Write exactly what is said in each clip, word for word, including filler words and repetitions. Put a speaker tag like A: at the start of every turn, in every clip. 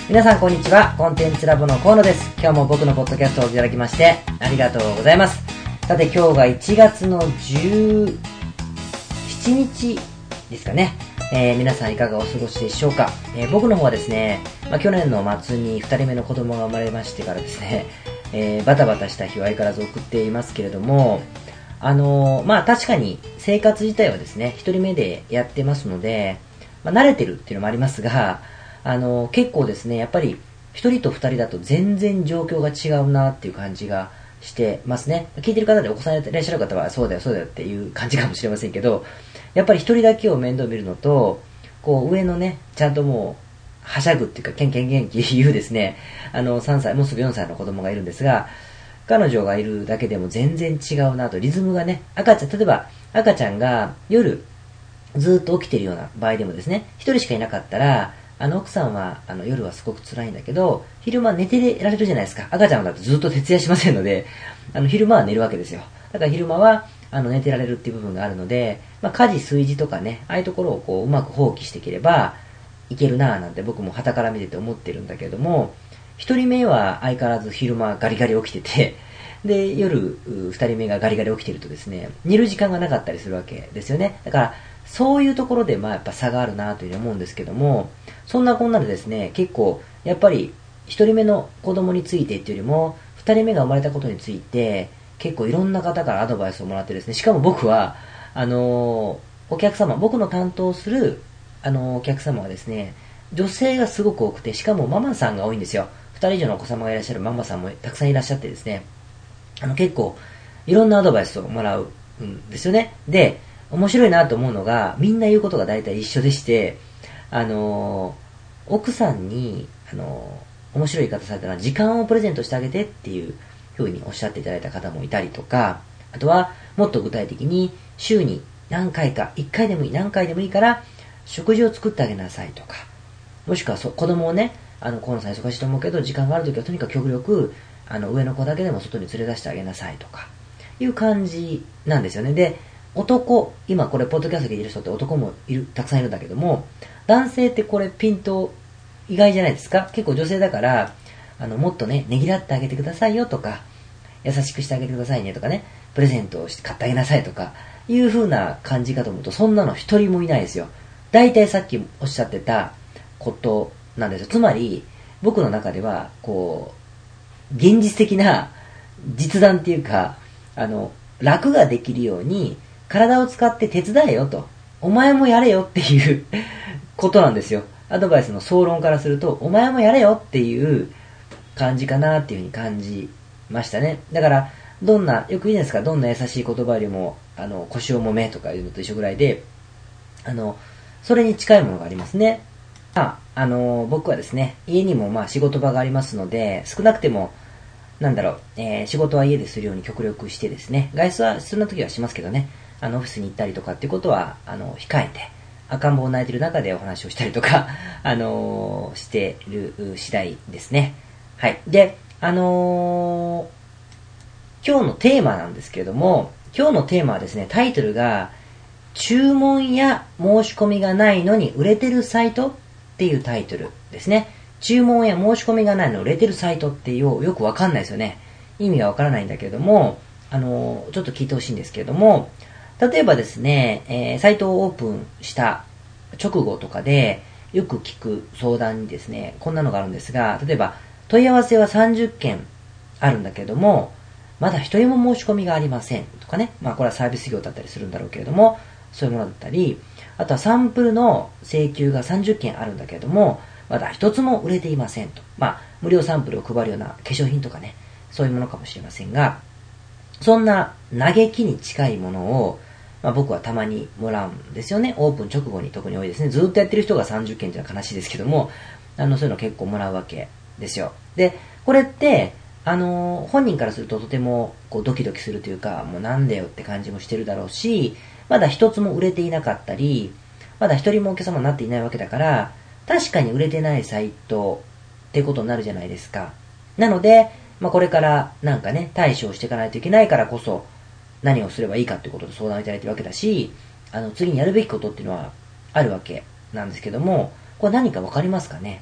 A: 皆さんこんにちは。コンテンツラボの河野です。今日も僕のポッドキャストをいただきましてありがとうございます。さて今日がいちがつのじゅうしちにちですかね。えー、皆さんいかがお過ごしでしょうか。えー、僕の方はですね、まあ、去年の末にふたりめの子供が生まれましてからですね、えー、バタバタした日を相変わらず送っていますけれども、あのー、まあ確かに生活自体はですね、ひとりめでやってますので、まあ、慣れてるっていうのもありますが、あのー、結構ですね、やっぱりひとりとふたりだと全然状況が違うなっていう感じがしてますね。聞いてる方でお子さんいらっしゃる方はそうだよそうだよっていう感じかもしれませんけど、やっぱりひとりだけを面倒見るのと、こう上のね、ちゃんともうはしゃぐっていうかケンケンケンっていうですね、あのさんさい、もうすぐよんさいの子供がいるんですが、彼女がいるだけでも全然違うなと、リズムがね、赤ちゃん、例えば赤ちゃんが夜ずっと起きてるような場合でもですね、一人しかいなかったら、あの奥さんはあの夜はすごく辛いんだけど、昼間寝てられるじゃないですか。赤ちゃんだとずっと徹夜しませんので、あの昼間は寝るわけですよ。だから昼間はあの寝てられるっていう部分があるので、まあ、家事炊事とかね、ああいうところをこううまく放棄していければいけるなぁなんて僕も傍から見てて思ってるんだけども、一人目は相変わらず昼間ガリガリ起きてて、で夜二人目がガリガリ起きてるとですね、寝る時間がなかったりするわけですよね。だからそういうところでまあやっぱ差があるなというふうに思うんですけども、そんなこんなでですね、結構やっぱり一人目の子供についてっていうよりも二人目が生まれたことについて結構いろんな方からアドバイスをもらってですね、しかも僕はあのー、お客様、僕の担当するあのー、お客様はですね、女性がすごく多くて、しかもママさんが多いんですよ。二人以上のお子様がいらっしゃるママさんもたくさんいらっしゃってですね、あの結構いろんなアドバイスをもらうんですよね。で、面白いなと思うのが、みんな言うことが大体一緒でして、あのー、奥さんに、あのー、面白い言い方されたのは、時間をプレゼントしてあげてっていう風におっしゃっていただいた方もいたりとか、あとは、もっと具体的に、週に何回か、いっかいでもいい、何回でもいいから、食事を作ってあげなさいとか、もしくはそ子供をね、あの、河野さん忙しいと思うけど、時間があるときはとにかく極力、あの、上の子だけでも外に連れ出してあげなさいとか、いう感じなんですよね。で、男、今これポッドキャスト聞いてる人って男もいる、たくさんいるんだけども、男性ってこれピント意外じゃないですか。結構女性だから、あの、もっとね、ねぎらってあげてくださいよとか、優しくしてあげてくださいねとかね、プレゼントをして買ってあげなさいとか、いう風な感じかと思うと、そんなの一人もいないですよ。大体さっきおっしゃってたことなんですよ。つまり、僕の中では、こう、現実的な実弾っていうか、あの、楽ができるように、体を使って手伝えよと。お前もやれよっていうことなんですよ。アドバイスの総論からすると、お前もやれよっていう感じかなっていうふうに感じましたね。だから、どんな、よく言うじゃないですか、どんな優しい言葉よりも、あの、腰を揉めとかいうのと一緒ぐらいで、あの、それに近いものがありますね。あ、あの、僕はですね、家にもまあ仕事場がありますので、少なくても、なんだろう、えー、仕事は家でするように極力してですね、外出は必要な時はしますけどね、あの、オフィスに行ったりとかっていうことは、あの、控えて、赤ん坊を泣いてる中でお話をしたりとか、あのー、してる次第ですね。はい。で、あのー、今日のテーマなんですけれども、今日のテーマはですね、タイトルが、注文や申し込みがないのに売れてるサイトっていうタイトルですね。注文や申し込みがないのに売れてるサイトってよ、よくわかんないですよね。意味がわからないんだけれども、あのー、ちょっと聞いてほしいんですけれども、例えばですね、えー、サイトをオープンした直後とかでよく聞く相談にですね、こんなのがあるんですが、例えば問い合わせはさんじゅっけんあるんだけれども、まだ一人も申し込みがありませんとかね、まあこれはサービス業だったりするんだろうけれども、そういうものだったり、あとはサンプルの請求がさんじゅっけんあるんだけれども、まだ一つも売れていませんと。まあ無料サンプルを配るような化粧品とかね、そういうものかもしれませんが、そんな嘆きに近いものを、まあ、僕はたまにもらうんですよね。オープン直後に特に多いですね。ずっとやってる人がさんじゅっけんじゃ悲しいですけども、あの、そういうの結構もらうわけですよ。で、これって、あのー、本人からするととてもこうドキドキするというか、もうなんだよって感じもしてるだろうし、まだ一つも売れていなかったり、まだ一人もお客様になっていないわけだから、確かに売れてないサイトってことになるじゃないですか。なので、まあ、これからなんかね、対処をしていかないといけないからこそ、何をすればいいかっていうことで相談をいただいてるわけだし、あの、次にやるべきことっていうのはあるわけなんですけども、これ何かわかりますかね？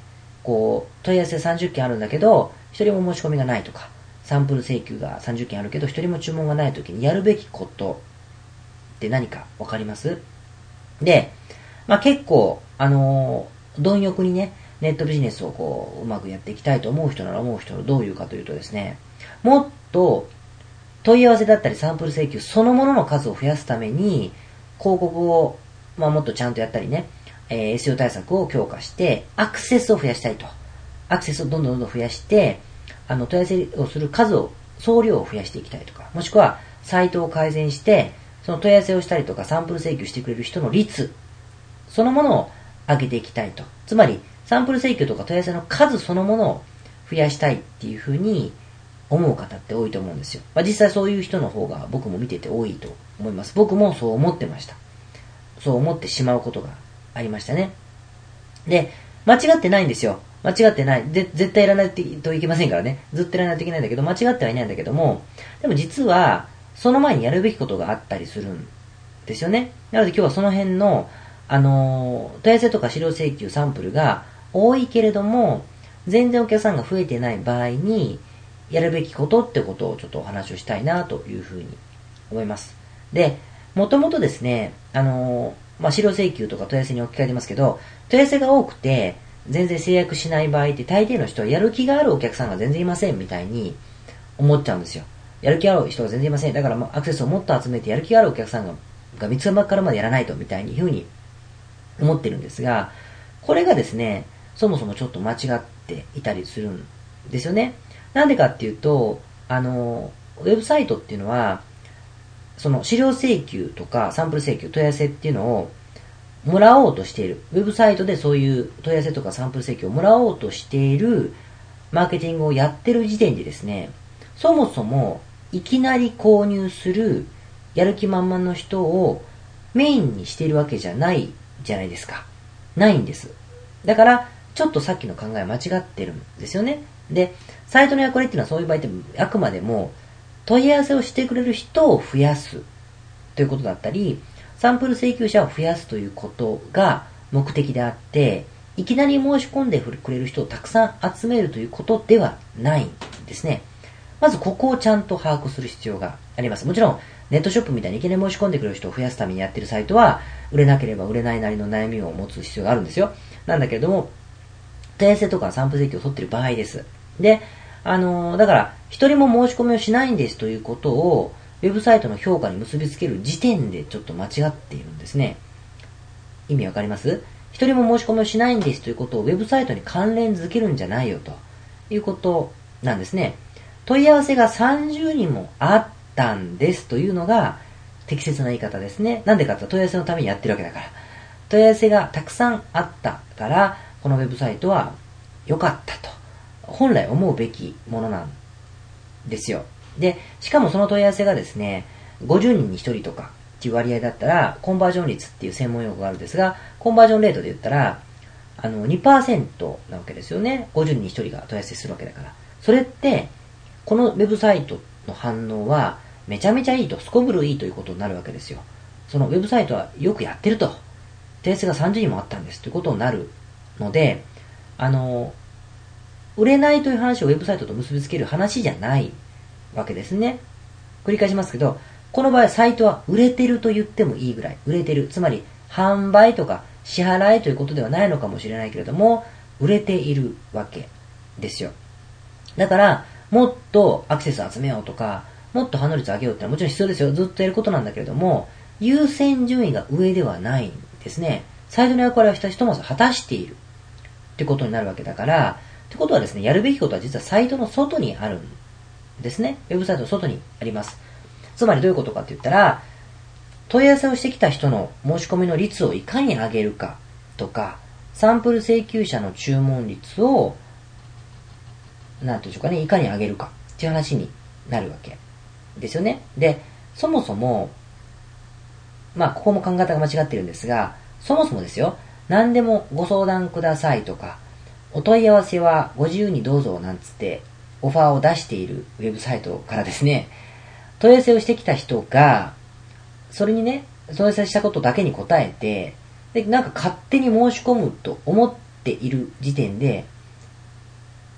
A: こう、問い合わせさんじゅっけんあるんだけど、一人も申し込みがないとか、サンプル請求がさんじゅっけんあるけど、一人も注文がないときにやるべきことって何かわかります？で、まあ結構、あのー、貪欲にね、ネットビジネスをこう、うまくやっていきたいと思う人なら思う人はどういうかというとですね、もっと問い合わせだったりサンプル請求そのものの数を増やすために、広告を、まあもっとちゃんとやったりね、えー、エスイーオー 対策を強化して、アクセスを増やしたいと。アクセスをどんどんどんどん増やして、あの、問い合わせをする数を、総量を増やしていきたいとか、もしくは、サイトを改善して、その問い合わせをしたりとか、サンプル請求してくれる人の率、そのものを上げていきたいと。つまり、サンプル請求とか問い合わせの数そのものを増やしたいっていうふうに思う方って多いと思うんですよ。まあ、実際そういう人の方が僕も見てて多いと思います。僕もそう思ってました。そう思ってしまうことがありましたね。で、間違ってないんですよ。間違ってない。で、絶対やらないといけませんからね。ずっとやらないといけないんだけど、間違ってはいないんだけども、でも実は、その前にやるべきことがあったりするんですよね。なので今日はその辺の、あのー、問い合わせとか資料請求サンプルが多いけれども、全然お客さんが増えてない場合に、やるべきことってことをちょっとお話をしたいなというふうに思います。で、もともとですね、あのー、まあ、資料請求とか問い合わせに置き換えてますけど、問い合わせが多くて、全然制約しない場合って大抵の人はやる気があるお客さんが全然いませんみたいに思っちゃうんですよ。やる気ある人が全然いません。だからもうアクセスをもっと集めてやる気があるお客さんがが見つかるまでやらないとみたいにふうに思ってるんですが、これがですね、そもそもちょっと間違っていたりするんですよね。なんでかっていうと、あの、ウェブサイトっていうのは、その資料請求とかサンプル請求、問い合わせっていうのをもらおうとしている。ウェブサイトでそういう問い合わせとかサンプル請求をもらおうとしているマーケティングをやってる時点でですね、そもそもいきなり購入するやる気満々の人をメインにしているわけじゃないじゃないですか。ないんです。だから、ちょっとさっきの考え間違ってるんですよね。で、サイトの役割っていうのはそういう場合ってあくまでも問い合わせをしてくれる人を増やすということだったり、サンプル請求者を増やすということが目的であって、いきなり申し込んでくれる人をたくさん集めるということではないんですね。まずここをちゃんと把握する必要があります。もちろん、ネットショップみたいにいきなり申し込んでくれる人を増やすためにやってるサイトは、売れなければ売れないなりの悩みを持つ必要があるんですよ。なんだけれども、問い合わせとかサンプル請求を取っている場合です。で、あのー、だから、一人も申し込みをしないんですということを、ウェブサイトの評価に結びつける時点でちょっと間違っているんですね。意味わかります？一人も申し込みをしないんですということをウェブサイトに関連づけるんじゃないよということなんですね。問い合わせがさんじゅうにんもあったんですというのが適切な言い方ですね。なんでかって問い合わせのためにやってるわけだから。問い合わせがたくさんあったから、このウェブサイトは良かったと。本来思うべきものなんですよ。で、しかもその問い合わせがですね、ごじゅうにんにひとりとかっていう割合だったら、コンバージョン率っていう専門用語があるんですが、コンバージョンレートで言ったら、あの、にパーセント なわけですよね。ごじゅうにんにひとりが問い合わせするわけだから。それって、このウェブサイトの反応は、めちゃめちゃいいと、すこぶるいいということになるわけですよ。そのウェブサイトはよくやってると。問い合わせがさんじゅうにんもあったんですということになるので、あの、売れないという話をウェブサイトと結びつける話じゃないわけですね。繰り返しますけど、この場合サイトは売れてると言ってもいいぐらい、売れてる。つまり、販売とか支払いということではないのかもしれないけれども、売れているわけですよ。だから、もっとアクセス集めようとか、もっと反応率上げようってのはもちろん必要ですよ。ずっとやることなんだけれども、優先順位が上ではないんですね。サイトの役割はひとまず果たしているってことになるわけだから、ってことはですね、やるべきことは実はサイトの外にあるんですね。ウェブサイトの外にあります。つまりどういうことかって言ったら、問い合わせをしてきた人の申し込みの率をいかに上げるかとか、サンプル請求者の注文率を、なんていうんでしょうかね、いかに上げるかっていう話になるわけですよね。で、そもそも、まあ、ここも考え方が間違ってるんですが、そもそもですよ、何でもご相談くださいとか、お問い合わせはご自由にどうぞなんつってオファーを出しているウェブサイトからですね、問い合わせをしてきた人が、それにね、問い合わせしたことだけに答えて、で、なんか勝手に申し込むと思っている時点で、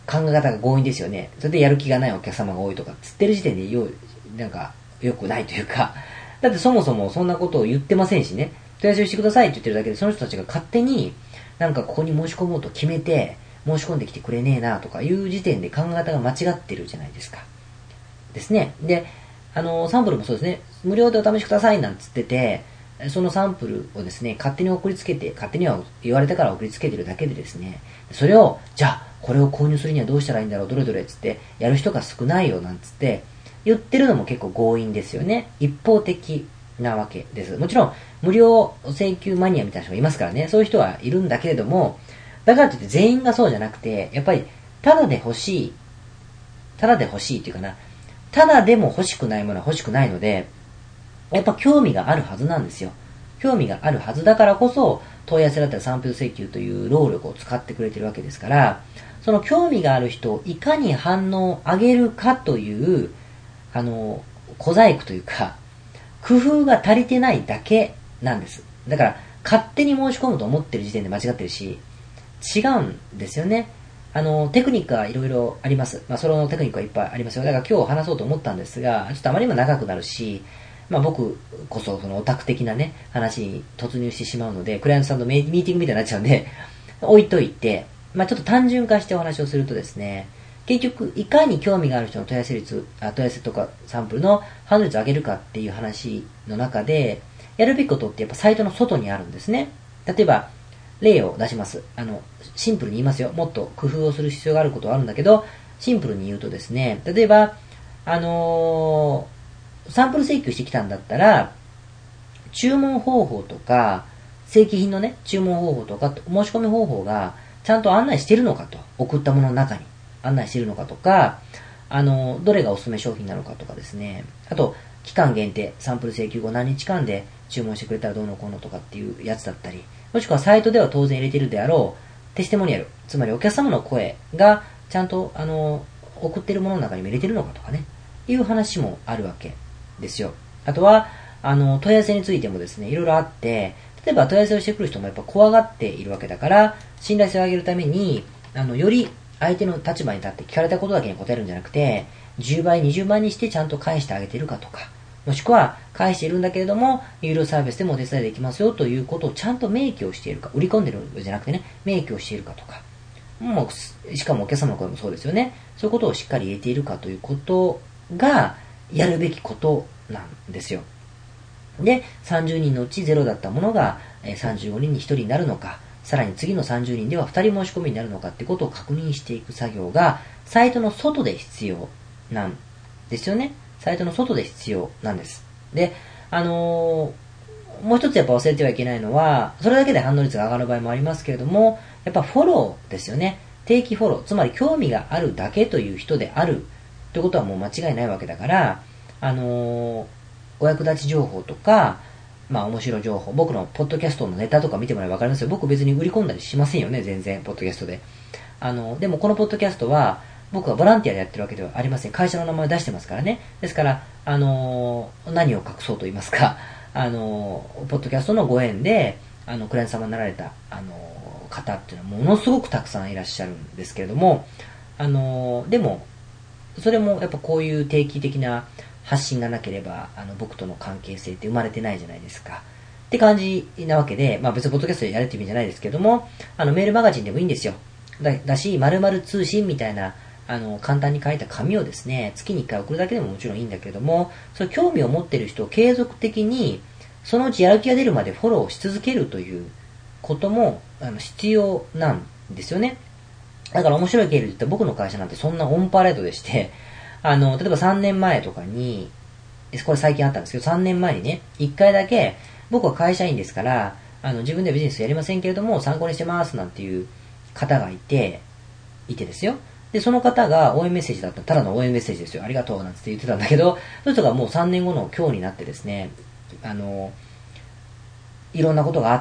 A: 考え方が強引ですよね。それでやる気がないお客様が多いとか、つってる時点でよ、なんか、良くないというか、だってそもそもそんなことを言ってませんしね、問い合わせをしてくださいって言ってるだけで、その人たちが勝手に、なんかここに申し込もうと決めて、申し込んできてくれねえなとかいう時点で考え方が間違ってるじゃないですか。ですね。で、あの、サンプルもそうですね、無料でお試しくださいなんつってて、そのサンプルをですね、勝手に送りつけて、勝手には言われたから送りつけてるだけでですね、それを、じゃあ、これを購入するにはどうしたらいいんだろう、どれどれっつって、やる人が少ないよなんつって、言ってるのも結構強引ですよね。一方的なわけです。もちろん、無料請求マニアみたいな人がいますからね、そういう人はいるんだけれども、だからといって全員がそうじゃなくて、やっぱり、ただで欲しい、ただで欲しいっていうかな、ただでも欲しくないものは欲しくないので、やっぱ興味があるはずなんですよ。興味があるはずだからこそ、問い合わせだったりサンプル請求という労力を使ってくれてるわけですから、その興味がある人をいかに反応を上げるかという、あの、小細工というか、工夫が足りてないだけなんです。だから、勝手に申し込むと思ってる時点で間違ってるし、違うんですよね。あの、テクニックはいろいろあります。まあ、そのテクニックはいっぱいありますよ。だから今日話そうと思ったんですが、ちょっとあまりにも長くなるし、まあ僕こそそのオタク的なね、話に突入してしまうので、クライアントさんとミーティングみたいになっちゃうんで、置いといて、まあちょっと単純化してお話をするとですね、結局、いかに興味がある人の問い合わせ率、あ問い合わせとかサンプルの反応率を上げるかっていう話の中で、やるべきことってやっぱサイトの外にあるんですね。例えば、例を出します。あの、シンプルに言いますよ。もっと工夫をする必要があることはあるんだけど、シンプルに言うとですね、例えば、あのー、サンプル請求してきたんだったら、注文方法とか、正規品のね、注文方法とか、申し込み方法が、ちゃんと案内してるのかと。送ったものの中に案内してるのかとか、あの、どれがおすすめ商品なのかとかですね。あと、期間限定、サンプル請求後何日間で注文してくれたらどうのこうのとかっていうやつだったり、もしくはサイトでは当然入れてるであろう、テステモニアル、つまりお客様の声が、ちゃんと、あの、送ってるものの中にも入れてるのかとかね、いう話もあるわけですよ。あとは、あの、問い合わせについてもですね、いろいろあって、例えば問い合わせをしてくる人もやっぱ怖がっているわけだから、信頼性を上げるために、あの、より相手の立場に立って聞かれたことだけに答えるんじゃなくて、じゅうばい、にじゅうばいにしてちゃんと返してあげてるかとか、もしくは返しているんだけれども、有料サービスでもお手伝いできますよということをちゃんと明記をしているか、売り込んでるんじゃなくてね、明記をしているかとか、もう、しかもお客様の声もそうですよね。そういうことをしっかり入れているかということが、やるべきことなんですよ。で、さんじゅうにんのうちゼロだったものがさんじゅうごにんにひとりになるのか、さらに次のさんじゅうにんではふたり申し込みになるのかってことを確認していく作業が、サイトの外で必要なんですよね。サイトの外で必要なんです。で、あのー、もう一つやっぱ忘れてはいけないのは、それだけで反応率が上がる場合もありますけれども、やっぱフォローですよね。定期フォロー、つまり興味があるだけという人であるということはもう間違いないわけだから、あのー、お役立ち情報とか、まあ面白い情報、僕のポッドキャストのネタとか見てもらえばわかりますよ。僕別に売り込んだりしませんよね、全然、ポッドキャストで。あの、でもこのポッドキャストは、僕はボランティアでやってるわけではありません。会社の名前を出してますからね。ですから、あのー、何を隠そうと言いますか、あのー、ポッドキャストのご縁で、あの、クライアント様になられた、あのー、方っていうのはものすごくたくさんいらっしゃるんですけれども、あのー、でも、それもやっぱこういう定期的な発信がなければ、あの、僕との関係性って生まれてないじゃないですか。って感じなわけで、まあ別にポッドキャストでやれって意味じゃないですけども、あの、メールマガジンでもいいんですよ。だ、だし、〇〇通信みたいな、あの、簡単に書いた紙をですね、月にいっかい送るだけでももちろんいいんだけれども、その興味を持っている人を継続的に、そのうちやる気が出るまでフォローし続けるということも、あの、必要なんですよね。だから面白い経緯で言ったら僕の会社なんてそんなオンパレードでして、あの、例えばさんねんまえとかに、これ最近あったんですけど、さんねんまえにね、いっかいだけ、僕は会社員ですから、あの、自分ではビジネスやりませんけれども、参考にしてますなんていう方がいて、いてですよ。で、その方が応援メッセージだった。ただの応援メッセージですよ。ありがとうなんて言ってたんだけど、その人がもうさんねんごの今日になってですね、あの、いろんなことがあって、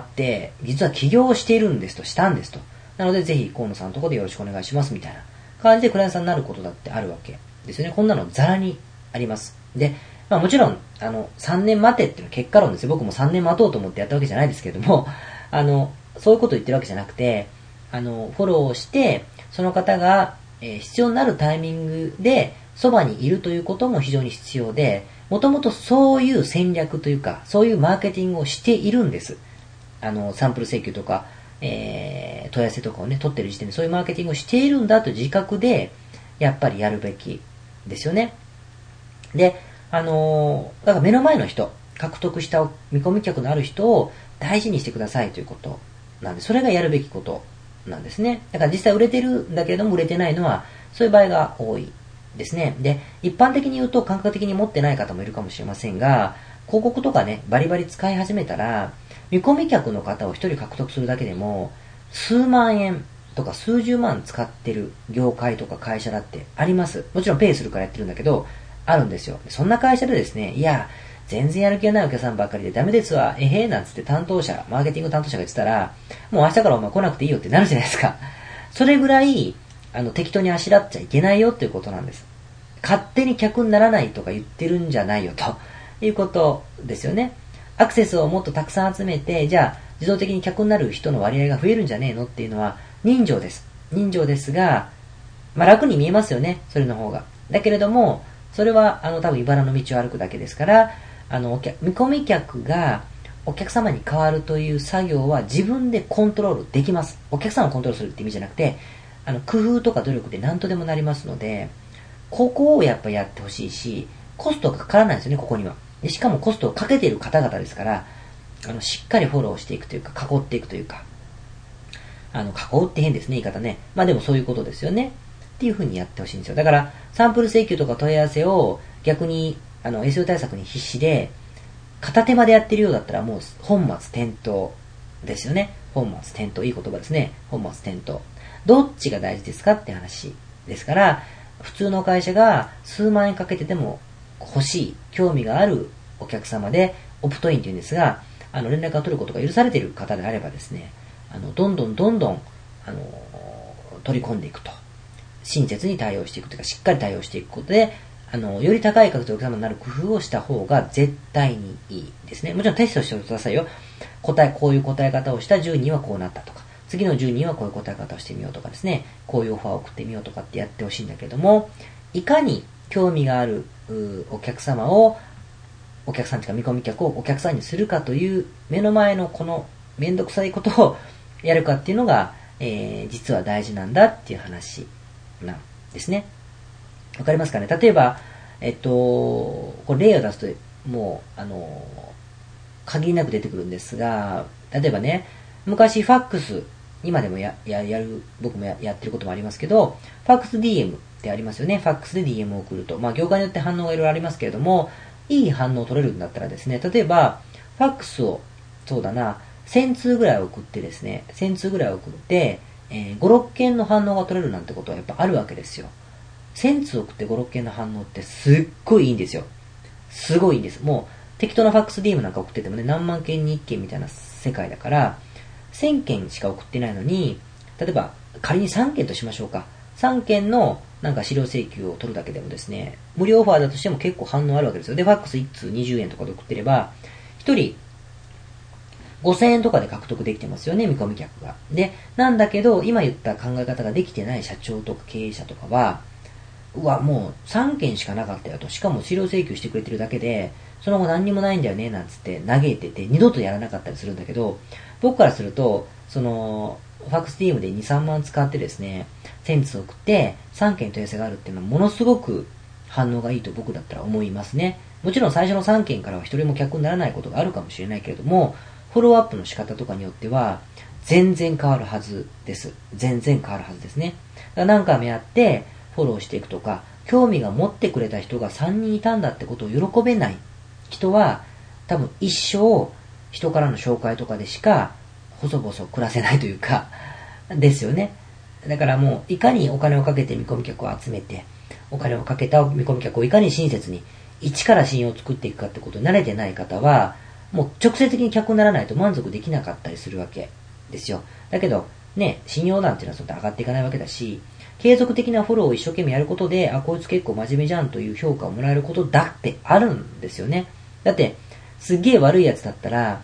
A: 実は起業をしているんですと、したんですと。なので、ぜひ、河野さんのところでよろしくお願いします、みたいな感じでクライアントさんになることだってあるわけですよね。こんなのザラにあります。で、まあもちろん、あの、さんねん待てっていうのは結果論ですよ。僕もさんねん待とうと思ってやったわけじゃないですけれども、あの、そういうことを言ってるわけじゃなくて、あの、フォローをして、その方が、 えー、必要になるタイミングでそばにいるということも非常に必要で、もともとそういう戦略というか、そういうマーケティングをしているんです。あの、サンプル請求とか、えー、問い合わせとかをね、取ってる時点でそういうマーケティングをしているんだという自覚で、やっぱりやるべきですよね。で、あのー、だから目の前の人、獲得した見込み客のある人を大事にしてくださいということなんで、それがやるべきことなんですね。だから実際売れてるんだけれども売れてないのは、そういう場合が多いですね。で、一般的に言うと感覚的に持ってない方もいるかもしれませんが、広告とかね、バリバリ使い始めたら、見込み客の方を一人獲得するだけでも、数万円とか数十万使ってる業界とか会社だってあります。もちろんペイするからやってるんだけど、あるんですよ。そんな会社でですね、いや、全然やる気がないお客さんばっかりでダメですわ、えへーなんつって担当者、マーケティング担当者が言ってたら、もう明日からお前来なくていいよってなるじゃないですか。それぐらい、あの、適当にあしらっちゃいけないよっていうことなんです。勝手に客にならないとか言ってるんじゃないよということですよね。アクセスをもっとたくさん集めて、じゃあ自動的に客になる人の割合が増えるんじゃねえのっていうのは人情です。人情ですが、まあ楽に見えますよね、それの方が。だけれども、それはあの多分茨の道を歩くだけですから、あの見込み客がお客様に変わるという作業は自分でコントロールできます。お客様をコントロールするって意味じゃなくて、あの工夫とか努力で何とでもなりますので、ここをやっぱやってほしいし、コストがかからないんですよね、ここには。でしかもコストをかけている方々ですから、あのしっかりフォローしていくというか、囲っていくというか、あの囲うって変ですね、言い方ね。まあでもそういうことですよね。っていう風にやってほしいんですよ。だからサンプル請求とか問い合わせを逆にあの エスイーオー 対策に必死で片手間でやってるようだったらもう本末転倒ですよね。本末転倒、いい言葉ですね。本末転倒。どっちが大事ですかって話ですから、普通の会社が数万円かけてでも欲しい、興味があるお客様でオプトインというんですが、あの連絡を取ることが許されている方であればですね、あのどんどんどんどんあの取り込んでいくと。親切に対応していくというか、しっかり対応していくことで、あの、より高い確率でお客様になる工夫をした方が絶対にいいですね。もちろんテストしてくださいよ。答え、こういう答え方をしたじゅうにんはこうなったとか、次のじゅうにんはこういう答え方をしてみようとかですね、こういうオファーを送ってみようとかってやってほしいんだけども、いかに興味があるお客様を、お客さんというか見込み客をお客さんにするかという目の前のこのめんどくさいことをやるかっていうのが、えー、実は大事なんだっていう話なんですね。わかりますかね。例えば、えっと、これ例を出すと、もう、あの、限りなく出てくるんですが、例えばね、昔ファックス、今でもや、や、やる、僕も や, やってることもありますけど、ファックス ディーエム ってありますよね。ファックスで ディーエム を送ると。まあ、業界によって反応がいろいろありますけれども、いい反応を取れるんだったらですね、例えば、ファックスを、そうだな、せん通ぐらい送ってですね、せん通ぐらい送って、えー、ご、ろっけんの反応が取れるなんてことはやっぱあるわけですよ。せん通送ってご、ろっけんの反応ってすっごいいいんですよ。すごいいいんです。もう適当なファックス ディーエム なんか送っててもね、何万件にいっけんみたいな世界だから、せんけんしか送ってないのに、例えば仮にさんけんとしましょうか。さんけんのなんか資料請求を取るだけでもですね、無料オファーだとしても結構反応あるわけですよ。で、ファックスいち通にじゅうえんとかで送ってれば、ひとりごせんえんとかで獲得できてますよね、見込み客が。で、なんだけど、今言った考え方ができてない社長とか経営者とかは、うわ、もうさんけんしかなかったよと。しかも資料請求してくれてるだけで、その後何にもないんだよね、なんつって嘆いてて、二度とやらなかったりするんだけど、僕からすると、その、ファックス ディーエム でに、さんまん使ってですね、せん通送って、さんけん問い合わせがあるっていうのはものすごく反応がいいと僕だったら思いますね。もちろん最初のさんけんからは一人も客にならないことがあるかもしれないけれども、フォローアップの仕方とかによっては、全然変わるはずです。全然変わるはずですね。だから何回もやって、フォローしていくとか、興味が持ってくれた人がさんにんいたんだってことを喜べない人は、多分一生人からの紹介とかでしか細々暮らせないというか、ですよね。だからもういかにお金をかけて見込み客を集めて、お金をかけた見込み客をいかに親切に一から信用を作っていくかってことに慣れてない方は、もう直接的に客にならないと満足できなかったりするわけですよ。だけどね、信用なんていうのはそんな上がっていかないわけだし、継続的なフォローを一生懸命やることで、あ、こいつ結構真面目じゃんという評価をもらえることだってあるんですよね。だって、すっげえ悪いやつだったら、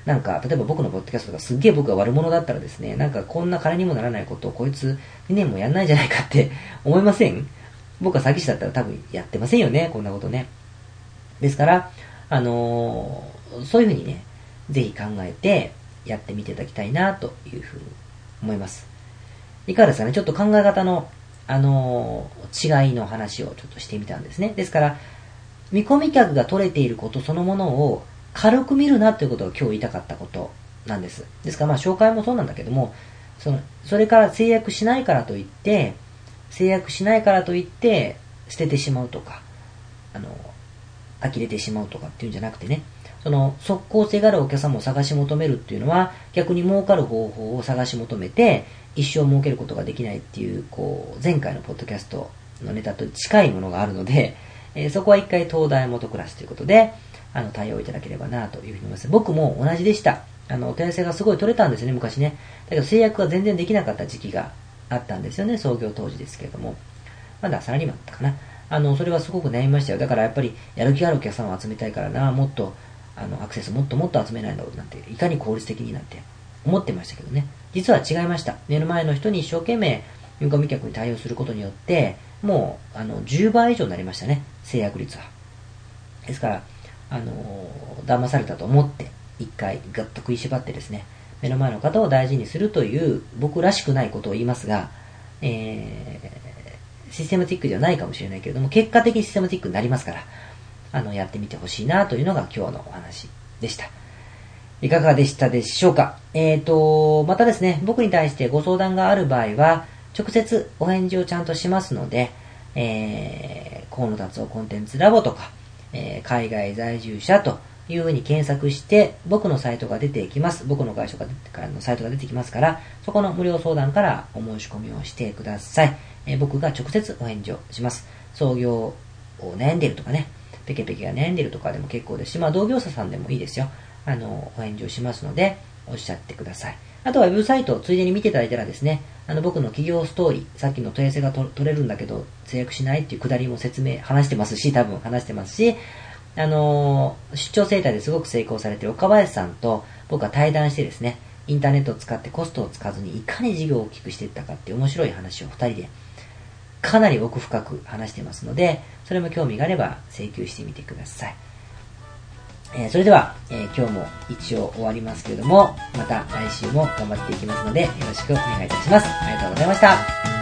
A: なんか、例えば僕のポッドキャストがすっげえ僕が悪者だったらですね、なんかこんな金にもならないことをこいつにねんもやんないんじゃないかって思いません？僕は詐欺師だったら多分やってませんよね、こんなことね。ですから、あのー、そういうふうにね、ぜひ考えてやってみていただきたいなというふうに思います。いかがですかね、ちょっと考え方の、あのー、違いの話をちょっとしてみたんですね。ですから、見込み客が取れていることそのものを軽く見るなということが今日言いたかったことなんです。ですからまあ紹介もそうなんだけども、その、それから制約しないからといって、制約しないからといって捨ててしまうとか、あの、呆れてしまうとかっていうんじゃなくてね、その即効性があるお客様を探し求めるっていうのは逆に儲かる方法を探し求めて一生儲けることができないっていう、こう、前回のポッドキャストのネタと近いものがあるので、えー、そこは一回東大元クラスということで、あの、対応いただければなというふうに思います。僕も同じでした。あの、お問い合わせがすごい取れたんですね、昔ね。だけど制約が全然できなかった時期があったんですよね、創業当時ですけれども。まだサラリーマンだったかな。あの、それはすごく悩みましたよ。だからやっぱり、やる気があるお客様を集めたいからな、もっと、あの、アクセスもっともっと集めないんだろうなんて、いかに効率的になんて思ってましたけどね。実は違いました。目の前の人に一生懸命、見込み客に対応することによって、もう、あの、じゅうばい以上になりましたね、制約率は。ですから、あのー、騙されたと思って、一回ガッと食いしばってですね、目の前の方を大事にするという、僕らしくないことを言いますが、えー、システマティックではないかもしれないけれども、結果的にシステマティックになりますから、あの、やってみてほしいなというのが今日のお話でした。いかがでしたでしょうか？えーと、またですね、僕に対してご相談がある場合は、直接お返事をちゃんとしますので、えー、河野達夫コンテンツラボとか、えー、海外在住者というふうに検索して、僕のサイトが出てきます。僕の会社が出てからのサイトが出てきますから、そこの無料相談からお申し込みをしてください。えー、僕が直接お返事をします。創業を悩んでいるとかね、ペケペケが悩んでいるとかでも結構ですし、まあ同業者さんでもいいですよ。あの、お返事をしますので、おっしゃってください。あとはウェブサイトをついでに見ていただいたらですね、あの僕の企業ストーリー、さっきの問い合わせがと取れるんだけど、制約しないっていうくだりも説明、話してますし、多分話してますし、あのー、出張生態ですごく成功されている岡林さんと僕は対談してですね、インターネットを使ってコストを使わずにいかに事業を大きくしていったかっていう面白い話をふたりでかなり奥深く話してますので、それも興味があれば請求してみてください。えー、それでは、えー、今日も一応終わりますけれども、また来週も頑張っていきますのでよろしくお願いいたします。ありがとうございました。